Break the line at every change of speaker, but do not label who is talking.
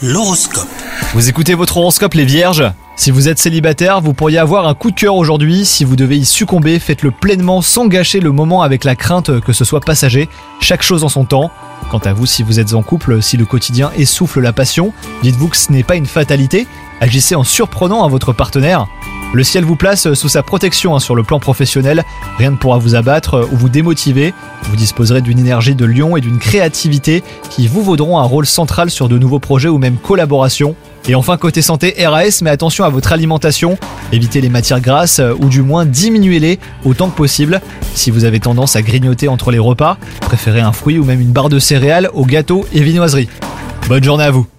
L'horoscope.
Vous écoutez votre horoscope les vierges ? Si vous êtes célibataire, vous pourriez avoir un coup de cœur aujourd'hui. Si vous devez y succomber, faites-le pleinement sans gâcher le moment avec la crainte que ce soit passager. Chaque chose en son temps. Quant à vous, si vous êtes en couple, si le quotidien essouffle la passion, dites-vous que ce n'est pas une fatalité. Agissez en surprenant à votre partenaire. Le ciel vous place sous sa protection sur le plan professionnel. Rien ne pourra vous abattre ou vous démotiver. Vous disposerez d'une énergie de lion et d'une créativité qui vous vaudront un rôle central sur de nouveaux projets ou même collaborations. Et enfin, côté santé, RAS, mais attention à votre alimentation. Évitez les matières grasses ou du moins diminuez-les autant que possible. Si vous avez tendance à grignoter entre les repas, préférez un fruit ou même une barre de céréales aux gâteaux et viennoiseries. Bonne journée à vous.